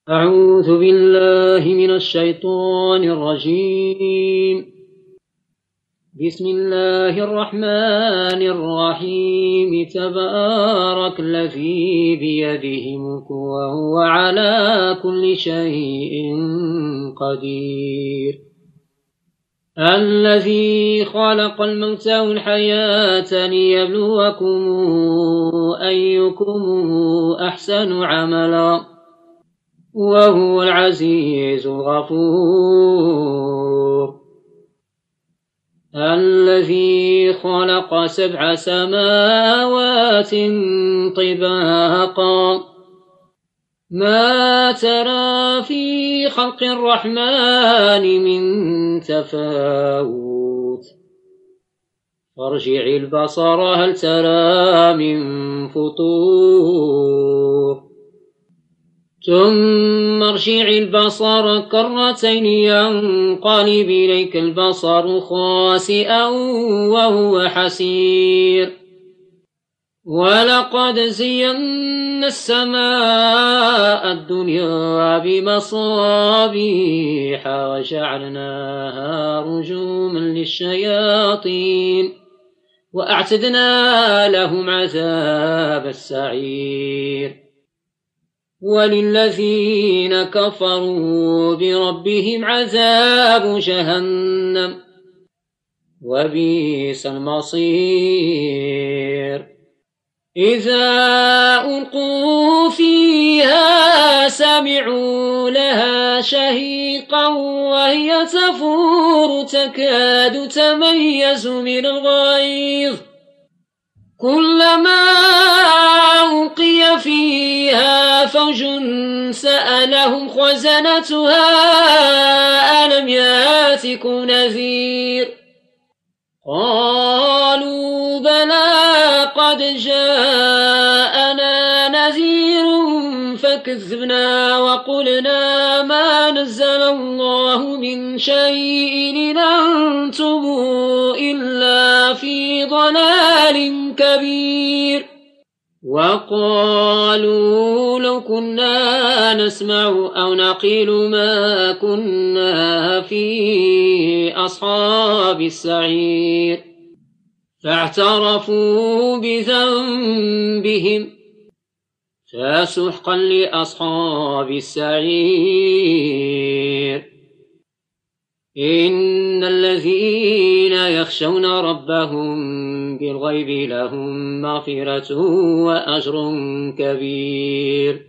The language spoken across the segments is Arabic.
أعوذ بالله من الشيطان الرجيم. بسم الله الرحمن الرحيم. تبارك الذي بيده ملك وهو على كل شيء قدير. الذي خلق الموت والحياة ليبلوكم أيكم أحسن عملا وهو العزيز الغفور. الذي خلق 7 سماوات طباقا ما ترى في خلق الرحمن من تفاوت فارجع البصر هل ترى من فطور ثم ارجع البصر كرتين ينقلب إليك البصر خاسئا وهو حسير. ولقد زينا السماء الدنيا بمصابيح وجعلناها رجوما للشياطين وأعتدنا لهم عذاب السعير. وللذين كفروا بربهم عذاب جهنم وبئس المصير. إذا ألقوا فيها سمعوا لها شهيقا وهي تفور تكاد تميز من الغيظ كلما ألقي فيها فوج سألهم خزنتها ألم يأتكم نذير قالوا بلى قد جاءنا نذير فكذبنا وقلنا ما نزل الله من شيء إن أنتم إلا في ضلال كبير. وقالوا لو كنا نسمع أو نعقل ما كنا في أصحاب السعير فاعترفوا بذنبهم فسحقا لأصحاب السعير. إن الذين يخشون ربهم بالغيب لهم مغفرة وأجر كبير.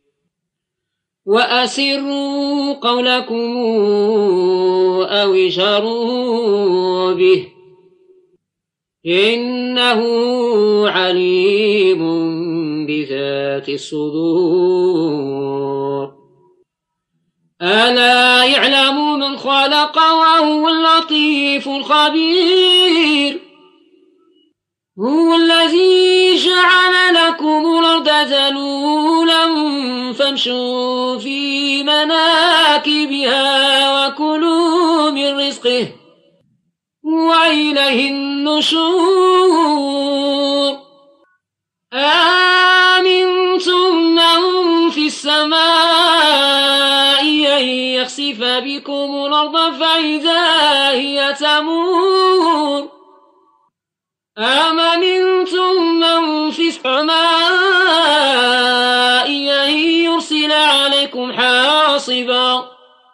وأسروا قولكم أو اجهروا به إنه عليم بذات الصدور. ألا يعلم من خلق وهو اللطيف الخبير. هو الذي جعل لكم الأرض ذلولا فامشوا في مناكبها وكلوا من رزقه وإليه النشور. آمنتم من في السماء أن يخسف بكم الأرض فإذا هي تمور أم أمنتم من في السماء أن يرسل عليكم حاصبا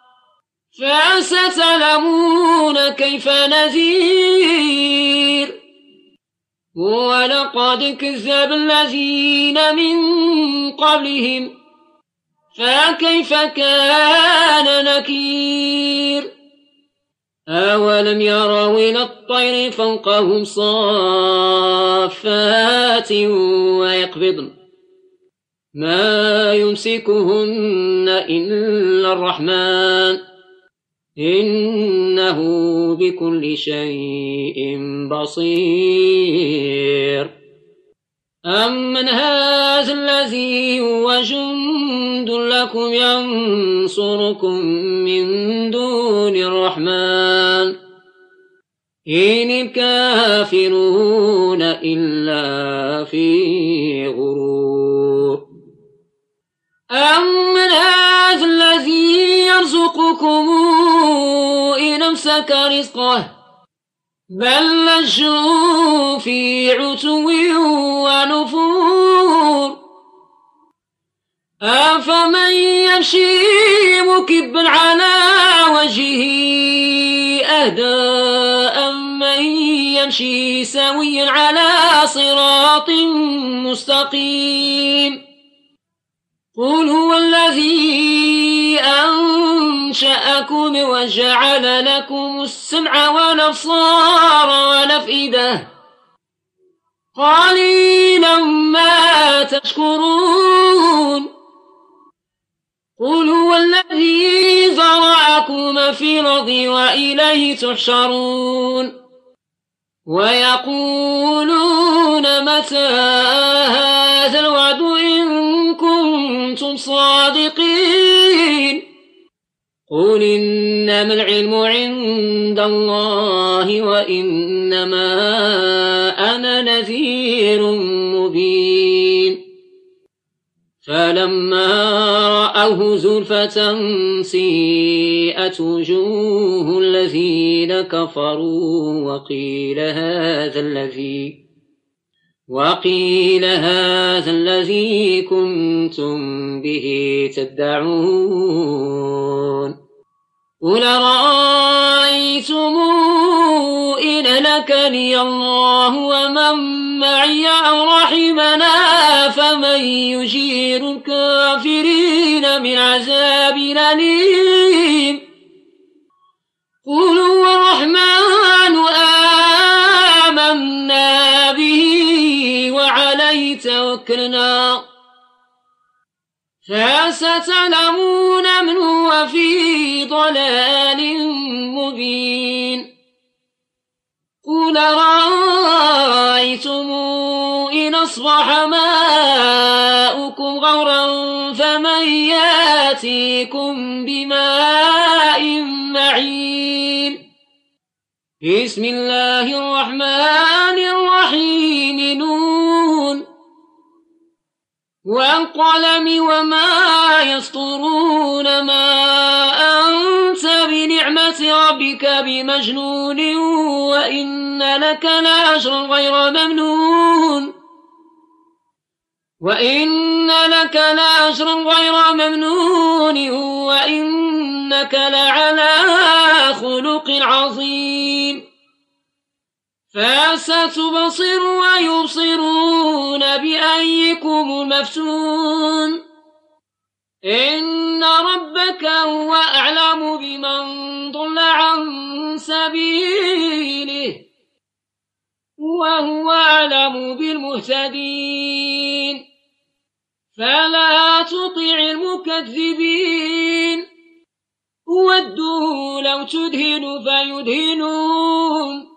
فستعلمون كيف نذير. ولقد كذب الذين من قبلهم فكيف كان نكير. أولم يروا إلى الطير فوقهم صافات ويقبضن ما يمسكهن إلا الرحمن إنه بكل شيء بصير. أمن هذا الذي هو جند لكم ينصركم من دون الرحمن إن الكافرون إلا في غرور. أمن هذا أمسك رزقه بل لجوا في عتو ونفور أفمن يمشي مكبا على وجهه أهدى أمن يمشي سويا على صراط مستقيم قل هو الذي أنشأكم وجعل لكم السمع والأبصار والأفئدة قليلا ما تشكرون قل هو الذي ذرأكم في الأرض وإليه تحشرون ويقولون متى هذا الوعد إن كنتم صادقين قل إنما العلم عند الله وإنما أنا نذير مبين فلما رأوه زلفة سيئت وجوه الذين كفروا وقيل هذا الذي كنتم به تدعون قل رأيتم إن لكني الله ومن معي أو رحمنا فمن يجير الكافرين من عذاب أليم قل هو الرحمن آمنا به وعليه توكلنا فستعلمون من هو في ضلال مبين قل رأيتم إن أصبح ماؤكم غورا فمن يأتيكم بماء معين بسم الله الرحمن الرحيم نون والقلم وما يسطرون ما أنت بنعمة ربك بمجنون وإن لك لأجرا غير ممنون وإنك لعلى خلق عظيم فستبصر ويبصرون بأيكم المفتون إن ربك هو أعلم بمن ضل عن سبيله وهو أعلم بالمهتدين فلا تطع المكذبين ودوا لو تدهن فيدهنون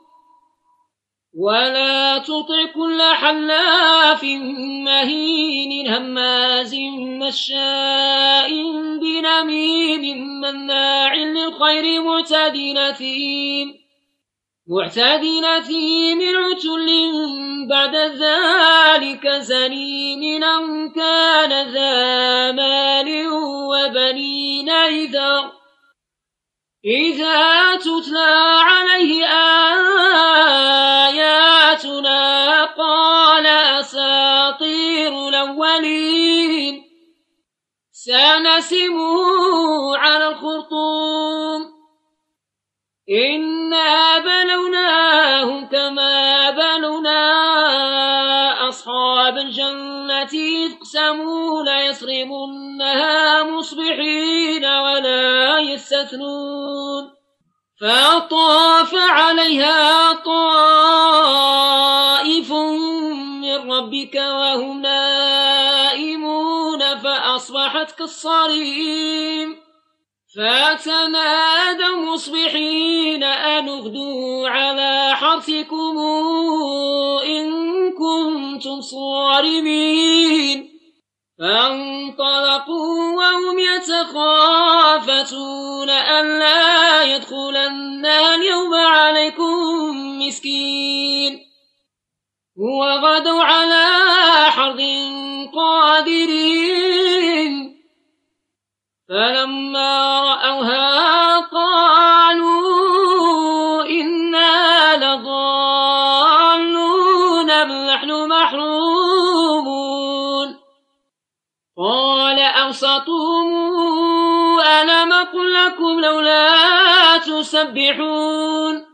ولا تطع كل حلاف مهين هماز مشاء بنميم مناع للخير معتد نثيم عتل بعد ذلك زنيم أن كان ذا مال وبنين إذا تتلى عليه آياتنا قال أساطير الأولين سنسمه على الخرطوم إنا بلوناهم كما بلونا أصحاب الجنة إذ اقسموا ليصرمنها مصبحين ولا يستثنون فطاف عليها طائف من ربك وهم نائمون فأصبحت كالصريم فتنادوا مصبحين أن اغدوا على حرثكم إن كنتم صارمين فانطلقوا وهم يتخافتون ألا يدخلنها اليوم عليكم مسكين وغدوا على حرد قادرين فلما رأوها قالوا خاصموا ألم أقل لكم لولا تسبحون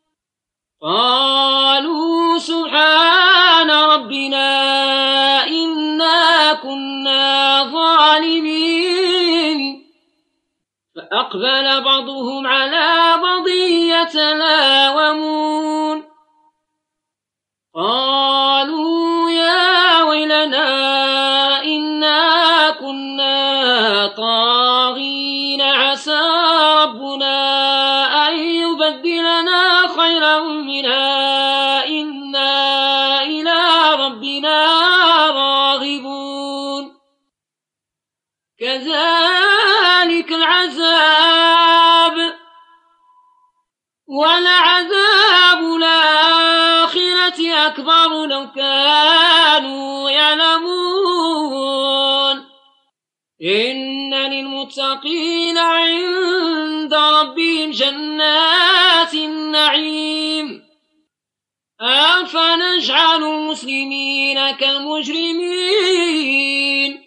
قالوا سبحان ربنا إنا كنا ظالمين فأقبل بعضهم على بعض يتلاومون قالوا يا ويلنا إنا كنا طاغين عسى ربنا أن يبدلنا خيرا منها إنا إلى ربنا راغبون كذلك العذاب ولعذاب الآخرة أكبر لو كانوا يعلمون إن للمتقين عند ربهم جنات النعيم أفنجعل المسلمين كالمجرمين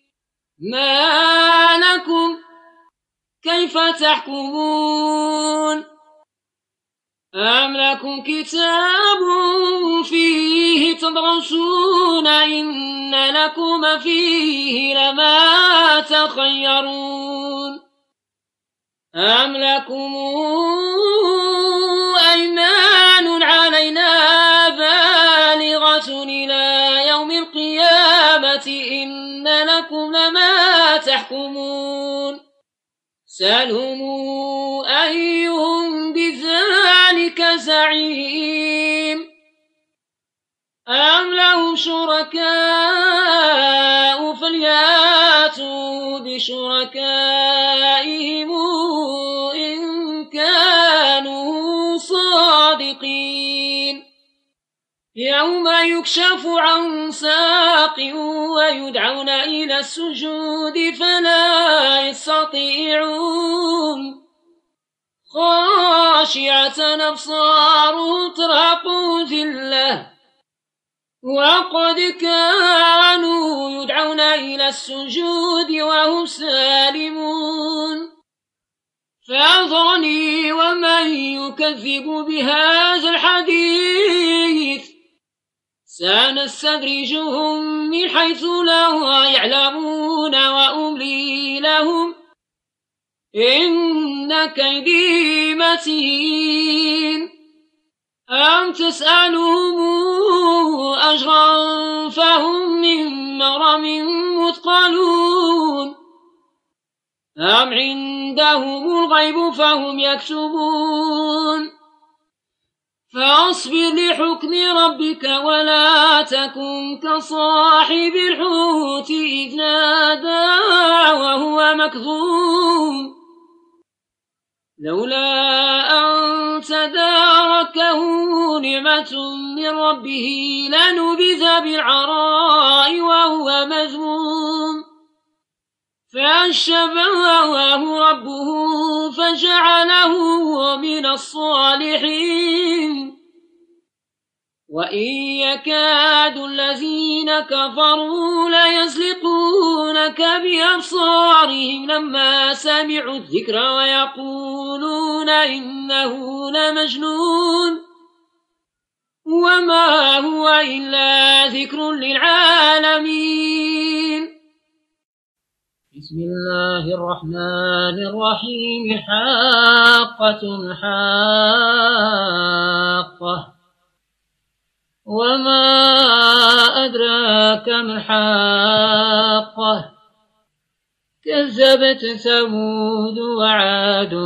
ما لكم كيف تحكمون أم لكم كتاب فيه تدرسون إن لكم فيه لما تخيرون أم لكم أيمان علينا بالغة إلى يوم القيامة إن لكم لما تحكمون سلهم أيهم بذلك زعيم أم لهم شركاء فلياتوا بشركائهم إن كانوا صادقين يوم يكشف عن ساق ويدعون إلى السجود فلا يستطيعون خاشعة أبصارهم ترهقهم ذلة وقد كانوا يدعون إلى السجود وهم سالمون فذرني ومن يكذب بهذا الحديث سنستدرجهم من حيث لا يعلمون وأملي لهم إن كيدي متين أم تسألهم أجرا فهم من مغرم مثقلون أم عندهم الغيب فهم يكتبون فاصبر لحكم ربك ولا تكن كصاحب الحوت إذ نادى وهو مكظوم لولا أن تداركه نعمة من ربه لنبذ بالعراء وهو مذموم فاشتبهه ربه فجعله من الصالحين وإن يكاد الذين كفروا ليزلقونك بأبصارهم لما سمعوا الذكر ويقولون إنه لمجنون وما هو إلا ذكر للعالمين بسم الله الرحمن الرحيم حاقة حاقة وما أدراك ما الحاقة كذبت ثمود وعاد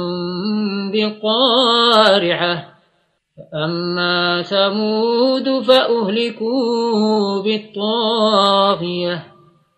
بالقارعة فأما ثمود فأهلكوا بالطاغية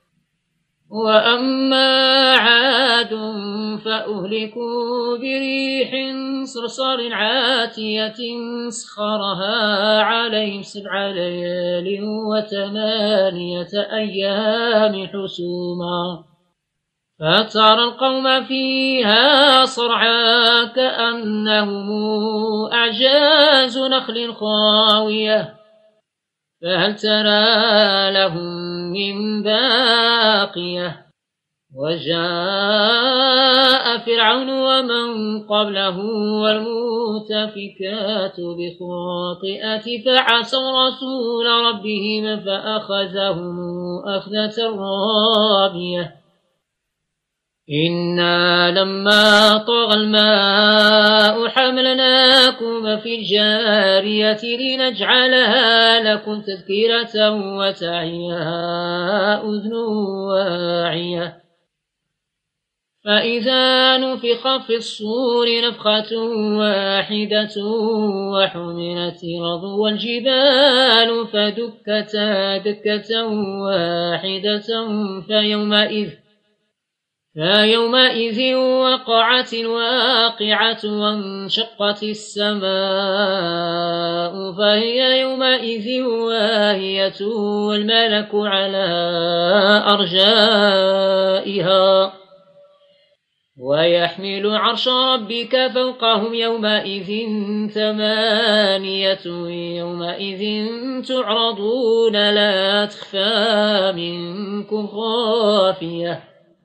وأما عاد فأهلكوا بريح صرصر عاتية سخرها عليهم 7 ليال و8 أيام حسوما فترى القوم فيها صرعا كأنهم أعجاز نخل خاوية فهل ترى لهم من باقية وجاء فرعون ومن قبله والمؤتفكات بخاطئة فعصوا رسول ربهم فأخذهم أخذة رابية إنا لما طغى الماء حملناكم في الجارية لنجعلها لكم تذكرة وتعيها أذن واعية فإذا نفخ في الصور نفخة واحدة وحملت الأرض والجبال فدكتا دكة واحدة فيومئذ وقعت الواقعة وانشقت السماء فهي يومئذ واهية والملك على أرجائها ويحمل عرش ربك فوقهم يومئذ ثمانية يومئذ تعرضون لا تخفى منكم خافية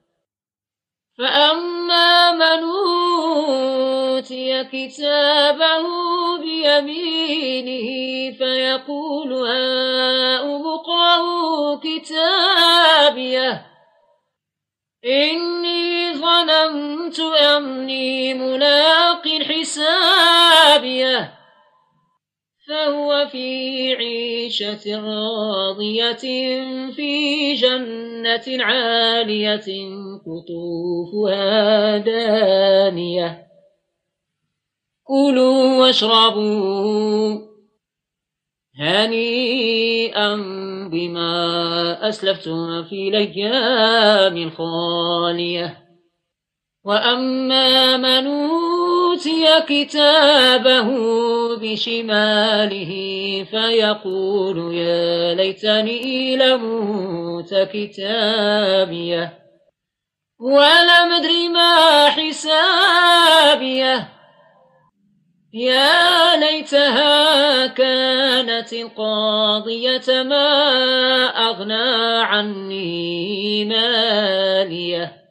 فأما من أوتي كتابه بيمينه فيقول هاؤم اقرءوا كتابيه إني ظننت أني ملاق حسابيه فهو في عيشة راضية في جنة عالية قطوفها دانية كلوا واشربوا هنيئا بما أسلفتم في الأيام الخالية وأما من أوتي كتابه بشماله فيقول يا ليتني لموت كتابيه ولم أدر ما حسابيه يا ليتها كانت القاضية ما أغنى عني ماليه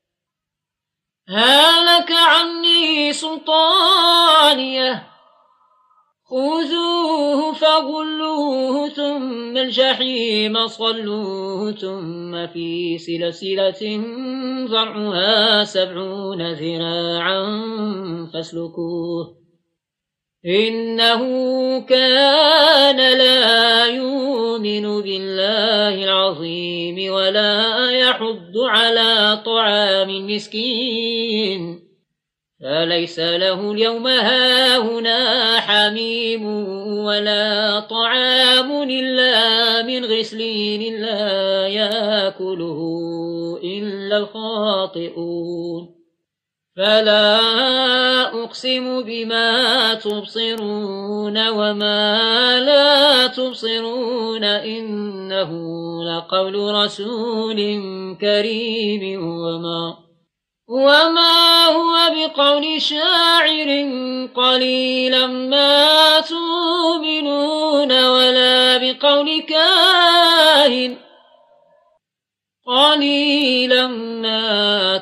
هلك عني سلطانيه خذوه فغلوه ثم الجحيم صلوه ثم في سلسلة ذرعها 70 ذراعا فاسلكوه إنه كان لا يؤمن بالله العظيم ولا يحض على طعام المسكين فليس له اليوم هاهنا حميم ولا طعام إلا من غسلين لا يأكله إلا الخاطئون فلا أقسم بما تبصرون وما لا تبصرون إنه لقول رسول كريم وما هو بقول شاعر قليلا ما تؤمنون ولا بقول كاهن قليلا ما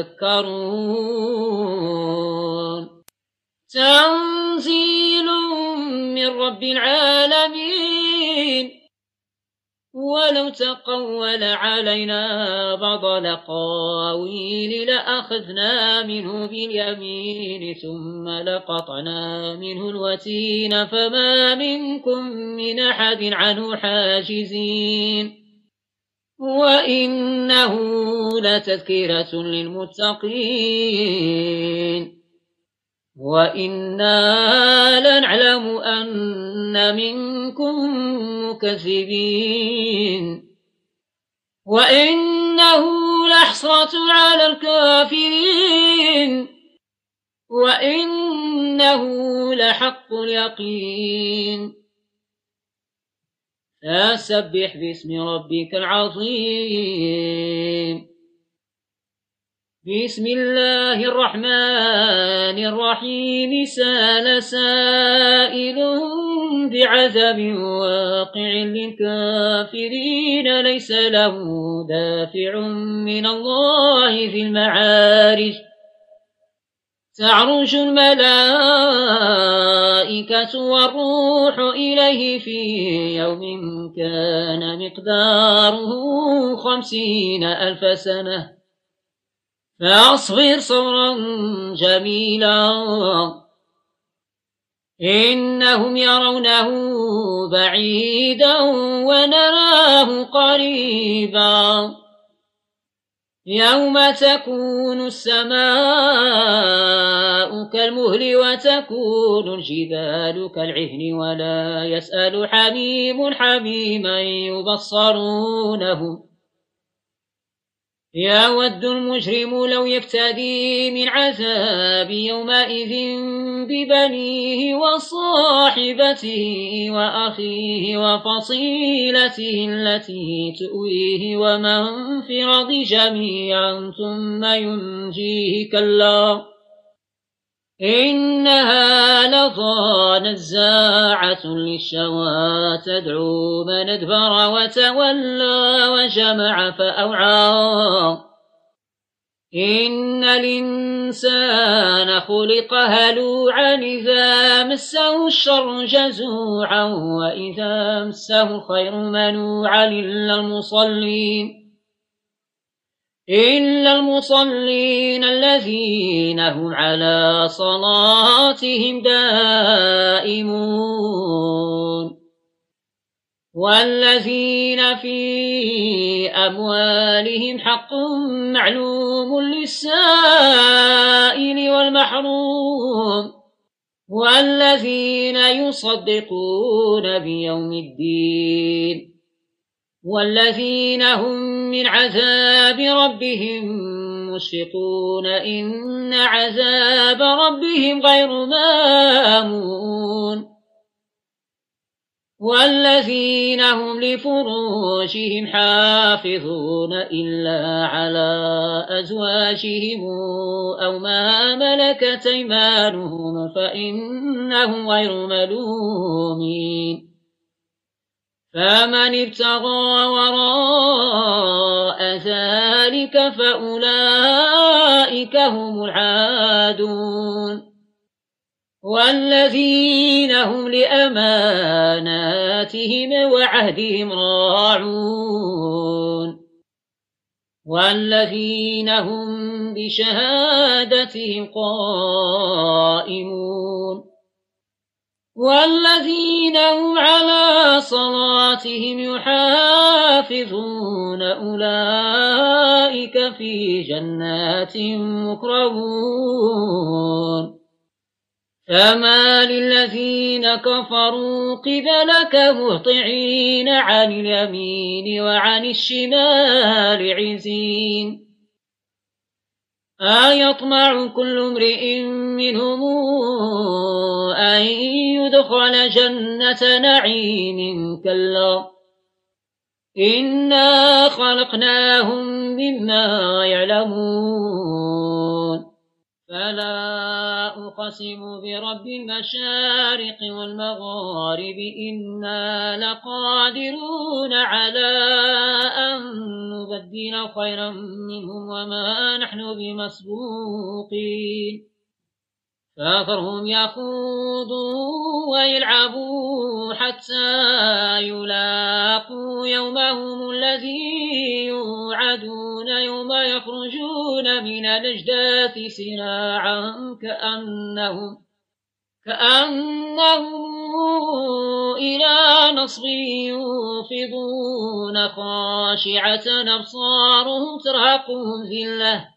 تذكرون تنزيل من رب العالمين ولو تقول علينا بعض الأقاويل لأخذنا منه باليمين ثم لقطعنا منه الوتين فما منكم من أحد عنه حاجزين وإنه لتذكرة للمتقين وإنا لنعلم أن منكم مكذبين وإنه لحسرة على الكافرين وإنه لحق اليقين فسبح باسم ربك العظيم بسم الله الرحمن الرحيم سأل سائل بعذاب واقع للكافرين ليس له دافع من الله ذي المعارج تعرج الملائكة والروح إليه في يوم كان مقداره 50,000 سنة فاصبر صبرا جميلا إنهم يرونه بعيدا ونراه قريبا يوم تكون السماء كالمهل وتكون الجبال كالعهن ولا يسأل حميم حميما يبصرونهم يود المجرم لو يفتدي من عذاب يومئذ ببنيه وصاحبته وأخيه وفصيلته التي تؤويه ومن في الأرض جميعا ثم ينجيه كلا إنها لظى نزاعة للشوى تدعو من أدبر وتولى وجمع فأوعى إن الإنسان خلق هلوعا إذا مسه الشر جزوعا وإذا مسه الخير منوعا إلا المصلين الذين هم على صلاتهم دائمون والذين في أموالهم حق معلوم للسائل والمحروم والذين يصدقون بيوم الدين والذين هم من عذاب ربهم مشفقون إن عذاب ربهم غير مامون والذين هم لفروجهم حافظون إلا على أزواجهم أو ما ملكت أيمانهم فإنهم غير ملومين فمن ابتغى وراء ذلك فأولئك هم العادون والذين هم لأماناتهم وعهدهم راعون والذين هم بشهادتهم قائمون والذين هم على صلاتهم يحافظون أولئك في جنات مكرمون فما للذين كفروا قبلك مهطعين عن اليمين وعن الشمال عزين أيطمع كل امرئ منهم أن يدخل جنة نعيم كلا إنا خلقناهم مما يعلمون فلا أقسم برب المشارق والمغارب إنا لقادرون على أن نبدل خيرا منهم وما نحن بمسبوقين فذرهم يخوضوا ويلعبوا حتى يلاقوا يومهم الذي يوعدون يوم يخرجون من الأجداث سراعا كأنهم إلى نصب يوفضون خاشعة أبصارهم ترهقهم ذلة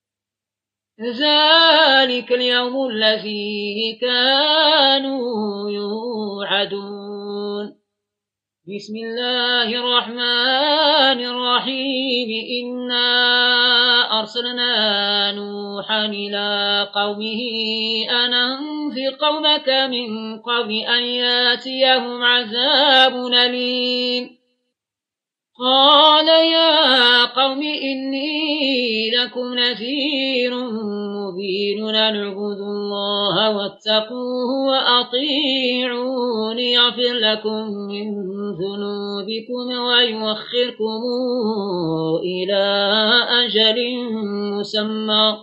ذلك اليوم الذي كانوا يوعدون بسم الله الرحمن الرحيم إنا أرسلنا نوحا إلى قومه أن أنذر قومك من قبل أن ياتيهم عذاب أليم قال يا قوم إني لكم نذير مبين أن اعبدوا الله واتقوه وأطيعون يغفر لكم من ذنوبكم ويؤخركم إلى أجل مسمى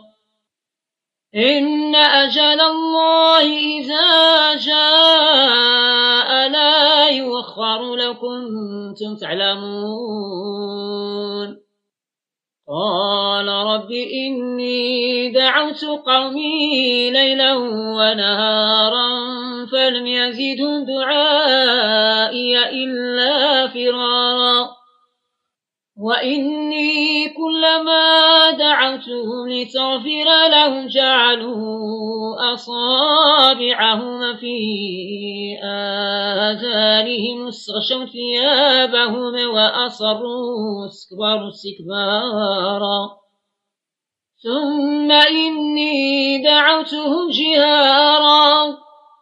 إن أجل الله إذا جاء لا يؤخر لو كنتم تعلمون قال رب إني دعوت قومي ليلا ونهارا فلم يزدهم دعائي إلا فرارا وإني كلما دعوتهم لتغفر لهم جعلوا أصابعهم في آذانهم واستغشوا ثيابهم وأصروا استكبارا ثم إني دعوتهم جهارا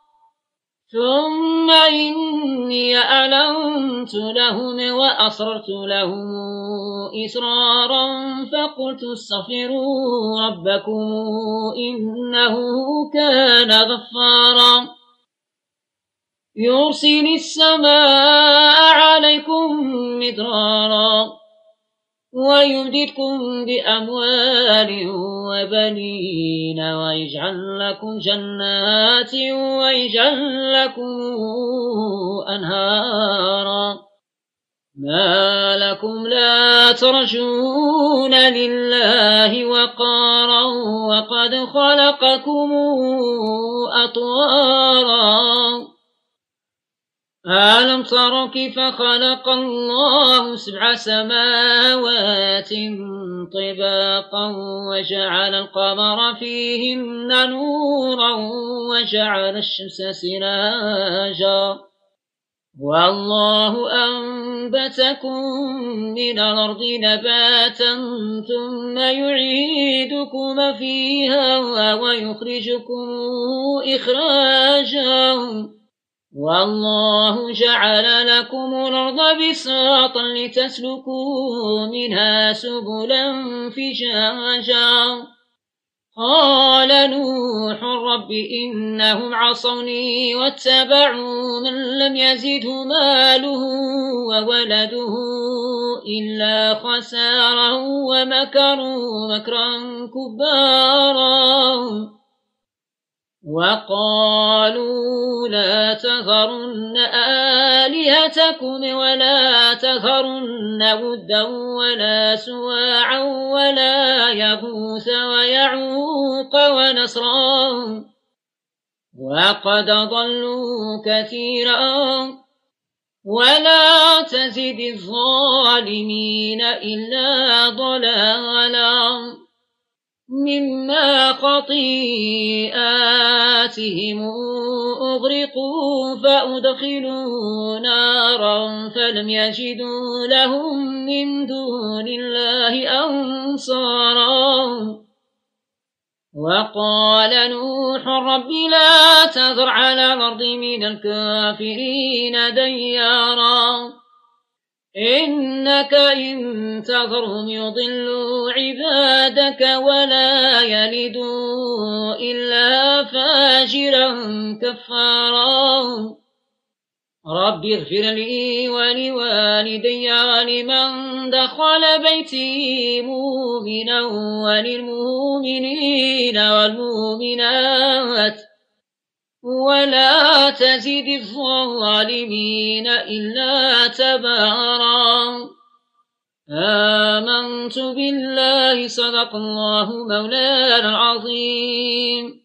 ثم إني أعلنت لهم وأسررت لهم إسرارا فقلت استغفروا ربكم إنه كان غفارا يرسل السماء عليكم مدرارا ويمددكم بأموال وبنين ويجعل لكم جنات ويجعل لكم أنهارا ما لكم لا ترجون لله وقارا وقد خلقكم أطوارا ألم تروا كيف خلق الله 7 سماوات طباقا وجعل القمر فيهن نورا وجعل الشمس سراجا والله أنبتكم من الأرض نباتا ثم يعيدكم فيها ويخرجكم إخراجا والله جعل لكم الأرض بساطا لتسلكوا منها سبلا فجاجا قال نوح رب إنهم عصوني واتبعوا من لم يزده ماله وولده إلا خسارا ومكروا مكرا كبارا وقالوا لا تذرن آلهتكم ولا تذرن ودا ولا سواعا ولا يغوث ويعوق ونسرا وقد ضلوا كثيرا ولا تزد الظالمين إلا ضلالا مما خطيئاتهم أغرقوا فأدخلوا نارا فلم يجدوا لهم من دون الله أنصارا وقال نوح رب لا تذر على الأرض من الكافرين ديارا إنك إن تذرهم يضلوا عبادك ولا يلدوا إلا فاجرا كفارا رب اغفر لي ولوالدي ولمن دخل بيتي مؤمنا وللمؤمنين والمؤمنات ولا تزد الظالمين إلا تبارا آمنت بالله صدق الله مولانا العظيم